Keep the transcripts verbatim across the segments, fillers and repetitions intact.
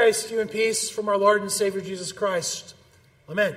grace to you and peace from our Lord and Savior Jesus Christ. Amen.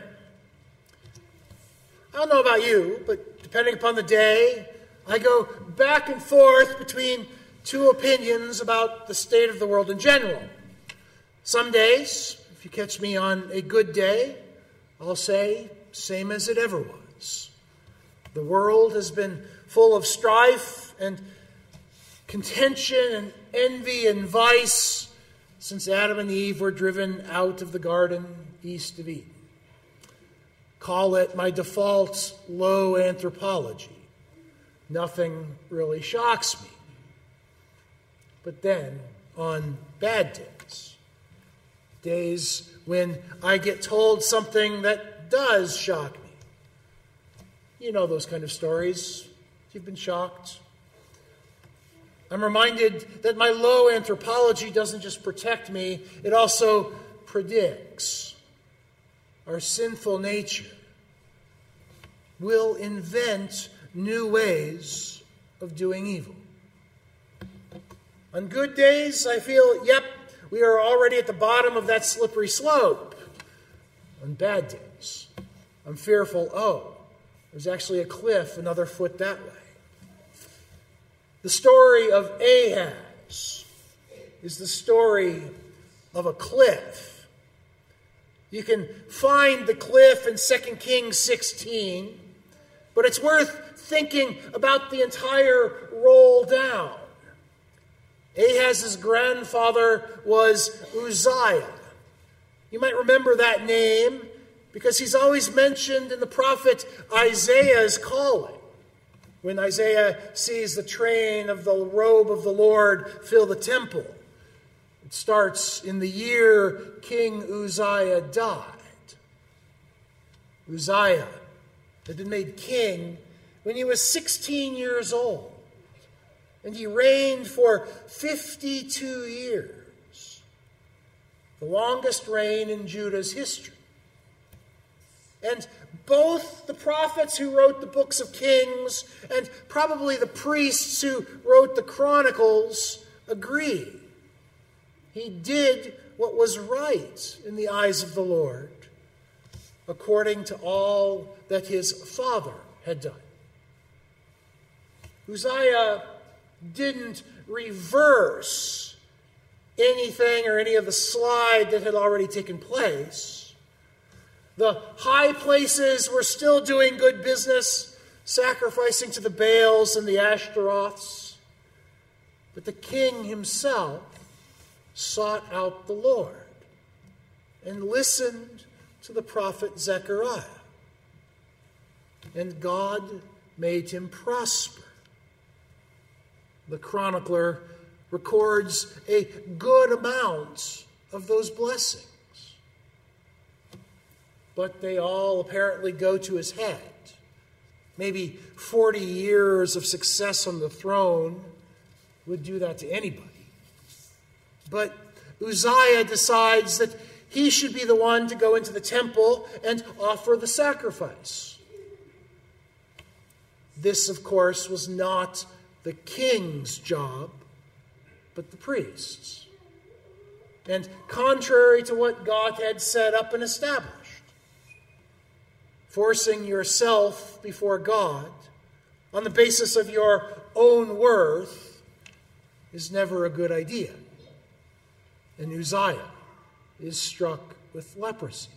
I don't know about you, but depending upon the day, I go back and forth between two opinions about the state of the world in general. Some days, if you catch me on a good day, I'll say, same as it ever was. The world has been full of strife and contention and envy and vice since Adam and Eve were driven out of the garden east of Eden. Call it my default low anthropology. Nothing really shocks me. But then, on bad days, days when I get told something that does shock me, you know those kind of stories. You've been shocked. I'm reminded that my low anthropology doesn't just protect me, it also predicts. Our sinful nature will invent new ways of doing evil. On good days, I feel, yep, we are already at the bottom of that slippery slope. On bad days, I'm fearful, oh, there's actually a cliff another foot that way. The story of Ahaz is the story of a cliff. You can find the cliff in Second Kings sixteen, but it's worth thinking about the entire roll down. Ahaz's grandfather was Uzziah. You might remember that name because he's always mentioned in the prophet Isaiah's calling. When Isaiah sees the train of the robe of the Lord fill the temple, it starts in the year King Uzziah died. Uzziah had been made king when he was sixteen years old, and he reigned for fifty-two years, the longest reign in Judah's history. And both the prophets who wrote the books of Kings and probably the priests who wrote the Chronicles agree. He did what was right in the eyes of the Lord, according to all that his father had done. Uzziah didn't reverse anything or any of the slide that had already taken place. The high places were still doing good business, sacrificing to the Baals and the Ashtaroths. But the king himself sought out the Lord and listened to the prophet Zechariah. And God made him prosper. The chronicler records a good amount of those blessings. But they all apparently go to his head. Maybe forty years of success on the throne would do that to anybody. But Uzziah decides that he should be the one to go into the temple and offer the sacrifice. This, of course, was not the king's job, but the priest's. And contrary to what God had set up and established, forcing yourself before God on the basis of your own worth is never a good idea. And Uzziah is struck with leprosy.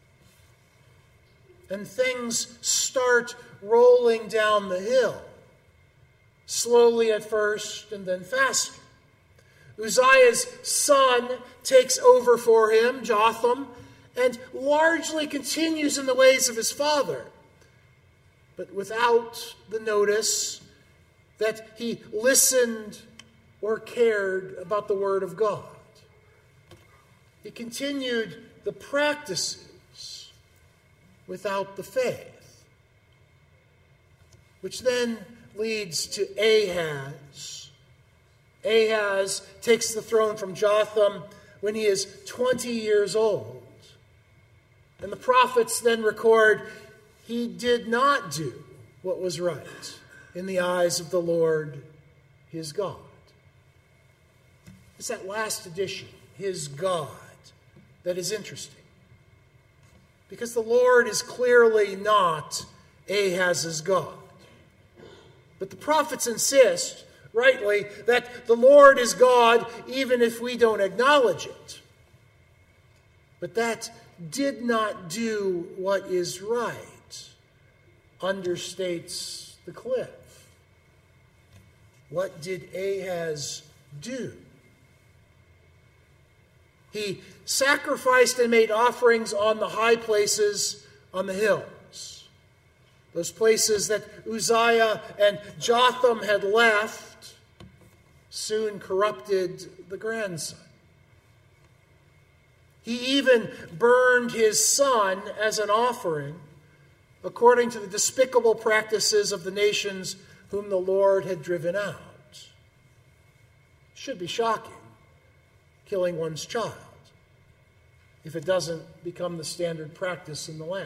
And things start rolling down the hill, slowly at first and then faster. Uzziah's son takes over for him, Jotham, and largely continues in the ways of his father, but without the notice that he listened or cared about the word of God. He continued the practices without the faith, which then leads to Ahaz. Ahaz takes the throne from Jotham when he is twenty years old. And the prophets then record he did not do what was right in the eyes of the Lord his God. It's that last addition, his God. that is interesting. Because the Lord is clearly not Ahaz's God. But the prophets insist, rightly, that the Lord is God even if we don't acknowledge it. But that did not do what is right, understates the cliff. What did Ahaz do? He sacrificed and made offerings on the high places on the hills. Those places that Uzziah and Jotham had left soon corrupted the grandson. He even burned his son as an offering, according to the despicable practices of the nations whom the Lord had driven out. Should be shocking, killing one's child, if it doesn't become the standard practice in the land.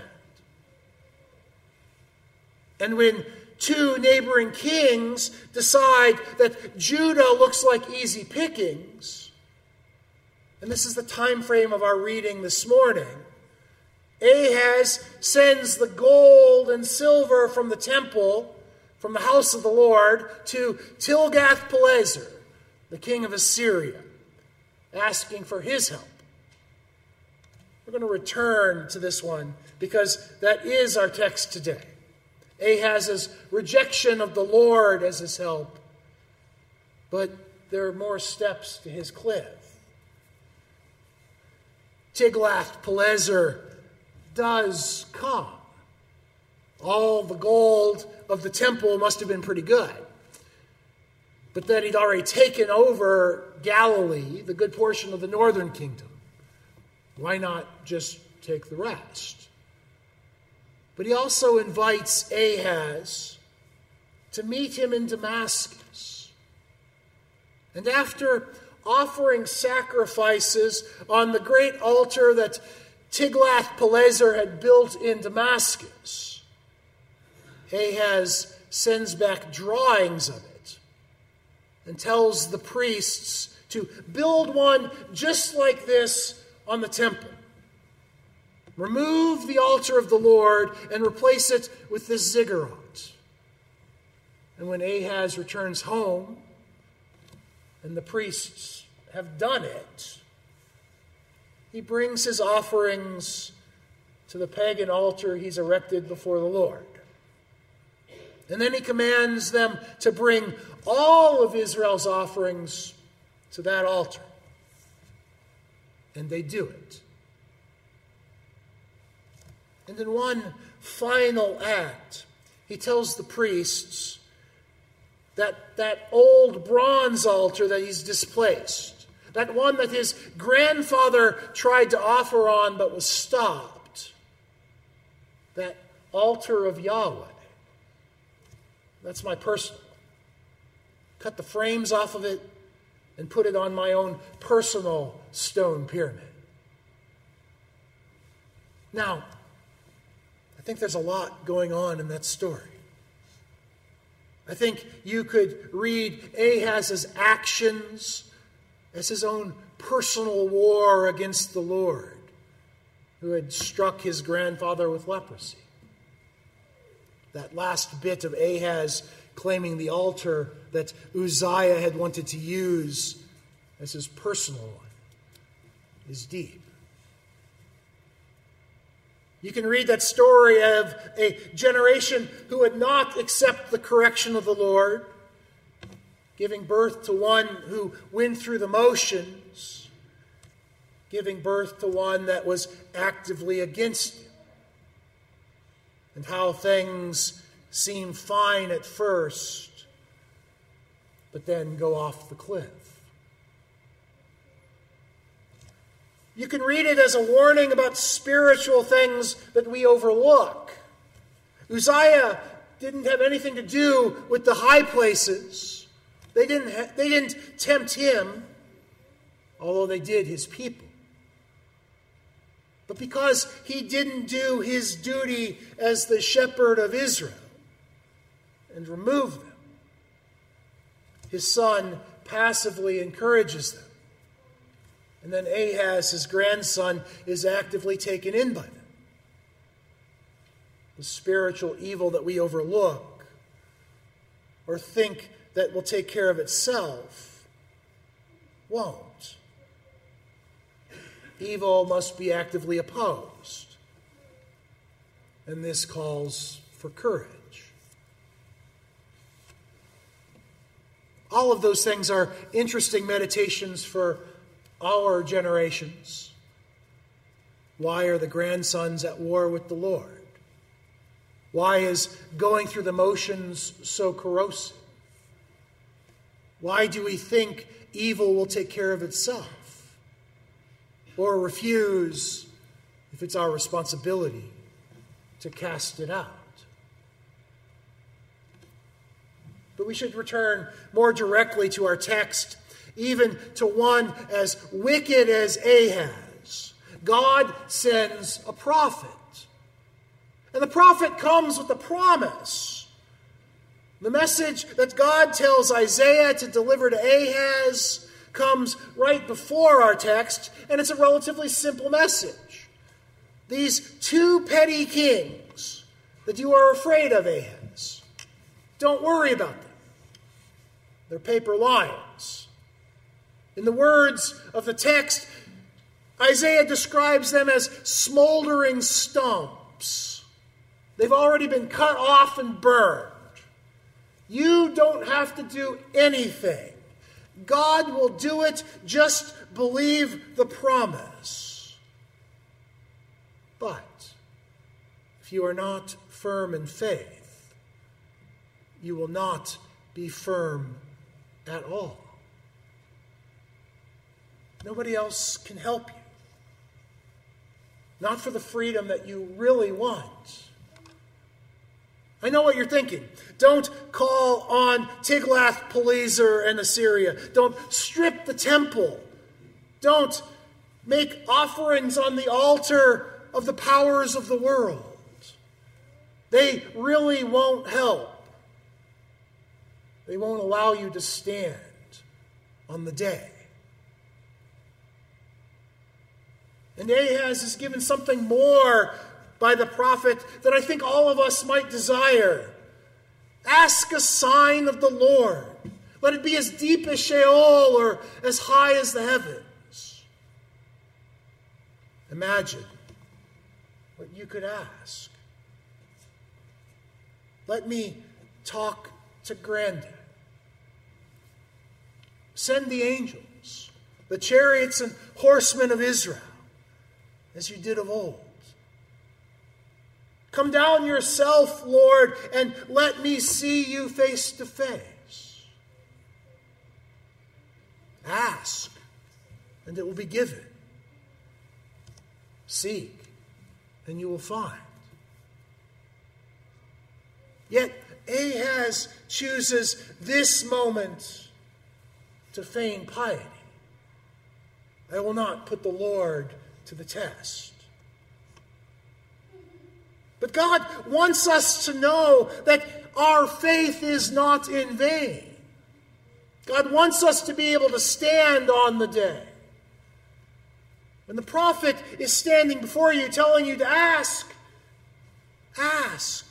And when two neighboring kings decide that Judah looks like easy pickings, and this is the time frame of our reading this morning, Ahaz sends the gold and silver from the temple, from the house of the Lord, to Tilgath-Pileser, the king of Assyria, asking for his help. We're going to return to this one because that is our text today. Ahaz's rejection of the Lord as his help. But there are more steps to his cliff. Tiglath-Pileser does come. All the gold of the temple must have been pretty good. But then he'd already taken over Galilee, the good portion of the northern kingdom. Why not just take the rest? But he also invites Ahaz to meet him in Damascus. And after offering sacrifices on the great altar that Tiglath-Pileser had built in Damascus, Ahaz sends back drawings of it and tells the priests to build one just like this on the temple. Remove the altar of the Lord and replace it with this ziggurat. And when Ahaz returns home and the priests have done it, he brings his offerings to the pagan altar he's erected before the Lord. And then he commands them to bring all of Israel's offerings to that altar. And they do it. And in one final act, he tells the priests that that old bronze altar that he's displaced, that one that his grandfather tried to offer on but was stopped, that altar of Yahweh, that's my personal one. Cut the frames off of it and put it on my own personal stone pyramid. Now, I think there's a lot going on in that story. I think you could read Ahaz's actions as his own personal war against the Lord, who had struck his grandfather with leprosy. That last bit of Ahaz claiming the altar that Uzziah had wanted to use as his personal one is deep. You can read that story of a generation who would not accept the correction of the Lord, giving birth to one who went through the motions, giving birth to one that was actively against him, and how things seem fine at first, but then go off the cliff. You can read it as a warning about spiritual things that we overlook. Uzziah didn't have anything to do with the high places. They didn't, ha- they didn't tempt him, although they did his people. But because he didn't do his duty as the shepherd of Israel and remove them, his son passively encourages them And then Ahaz, his grandson, is actively taken in by them. The spiritual evil that we overlook or think that will take care of itself won't. Evil must be actively opposed. And this calls for courage. All of those things are interesting meditations for our generations. Why are the grandsons at war with the Lord? Why is going through the motions so corrosive? Why do we think evil will take care of itself? Or refuse, if it's our responsibility, to cast it out? But we should return more directly to our text, even to one as wicked as Ahaz. God sends a prophet. And the prophet comes with a promise. The message that God tells Isaiah to deliver to Ahaz comes right before our text, and it's a relatively simple message. These two petty kings that you are afraid of, Ahaz, don't worry about them. They're paper lions. In the words of the text, Isaiah describes them as smoldering stumps. They've already been cut off and burned. You don't have to do anything. God will do it. Just believe the promise. But if you are not firm in faith, you will not be firm at all. Nobody else can help you. Not for the freedom that you really want. I know what you're thinking. Don't call on Tiglath-Pileser and Assyria. Don't strip the temple. Don't make offerings on the altar of the powers of the world. They really won't help. They won't allow you to stand on the day. And Ahaz is given something more by the prophet that I think all of us might desire. Ask a sign of the Lord. Let it be as deep as Sheol or as high as the heavens. Imagine what you could ask. Let me talk to Grandad. Send the angels, the chariots and horsemen of Israel, as you did of old. Come down yourself, Lord, and let me see you face to face. Ask, and it will be given. Seek, and you will find. Yet Ahaz chooses this moment to feign piety. I will not put the Lord to the test. But God wants us to know that our faith is not in vain. God wants us to be able to stand on the day. When the prophet is standing before you telling you to ask, ask.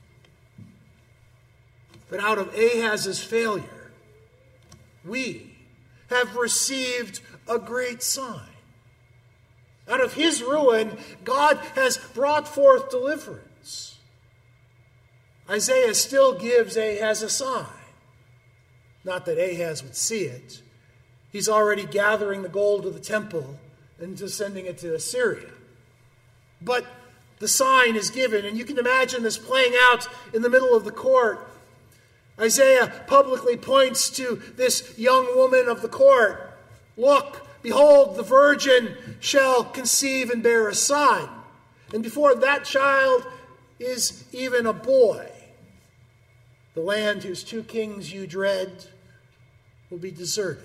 But out of Ahaz's failure, we have received a great sign. Out of his ruin, God has brought forth deliverance. Isaiah still gives Ahaz a sign. Not that Ahaz would see it. He's already gathering the gold of the temple and just sending it to Assyria. But the sign is given, and you can imagine this playing out in the middle of the court. Isaiah publicly points to this young woman of the court. Look, behold, the virgin shall conceive and bear a son. And before that child is even a boy, the land whose two kings you dread will be deserted.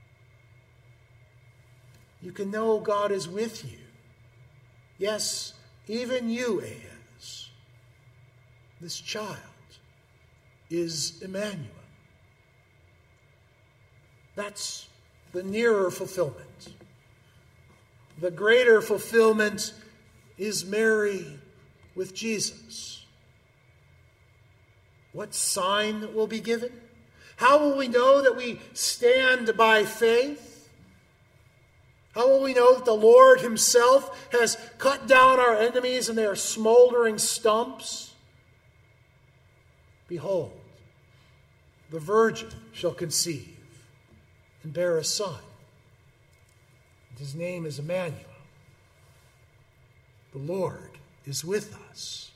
You can know God is with you. Yes, even you, Ahaz. This child is Emmanuel. That's the nearer fulfillment. the greater fulfillment is Mary with Jesus. What sign will be given? How will we know that we stand by faith? How will we know that the Lord himself has cut down our enemies and they are smoldering stumps? Behold, the virgin shall conceive and bear a son. His name is Emmanuel. The Lord is with us.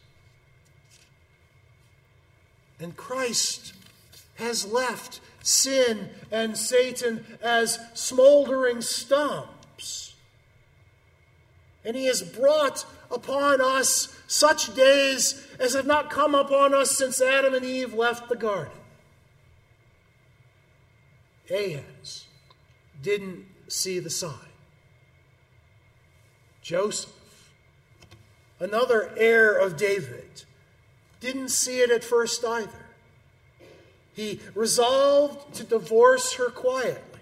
And Christ has left sin and Satan as smoldering stumps. And he has brought upon us such days as have not come upon us since Adam and Eve left the garden. Ahaz didn't see the sign. Joseph, another heir of David, didn't see it at first either. He resolved to divorce her quietly.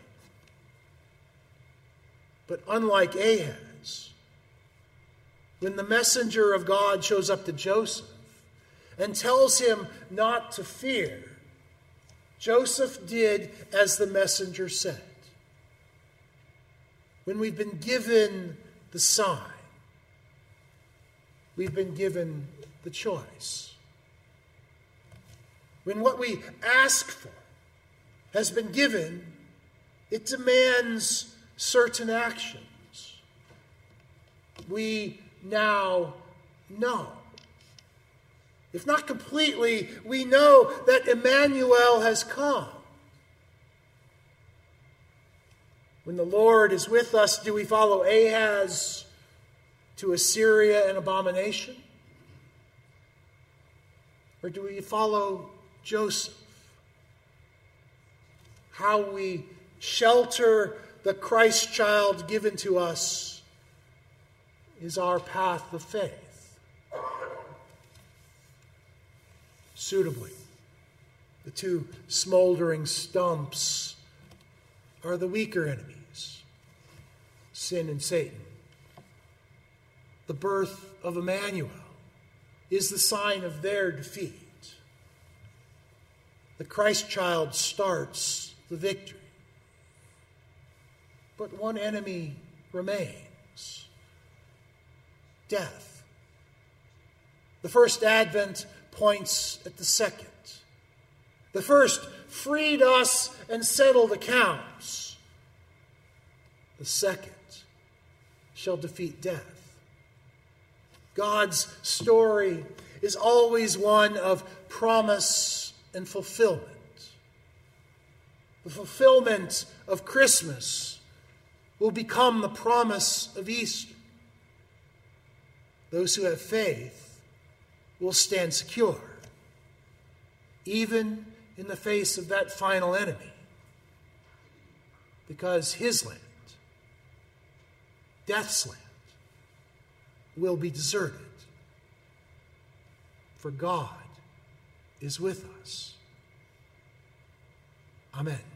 But unlike Ahaz, when the messenger of God shows up to Joseph and tells him not to fear, Joseph did as the messenger said. When we've been given the sign, we've been given the choice. When what we ask for has been given, it demands certain actions. We now know. If not completely, we know that Emmanuel has come. When the Lord is with us, do we follow Ahaz to Assyria and abomination? Or do we follow Joseph? How we shelter the Christ child given to us is our path of faith. Suitably, the two smoldering stumps are the weaker enemies, sin and Satan. The birth of Emmanuel is the sign of their defeat. The Christ child starts the victory. But one enemy remains: death. The first advent points at the second. The first freed us and settled accounts. The second shall defeat death. God's story is always one of promise and fulfillment. The fulfillment of Christmas will become the promise of Easter. Those who have faith will stand secure, even in the face of that final enemy, because his land, death's land, will be deserted. For God is with us. Amen.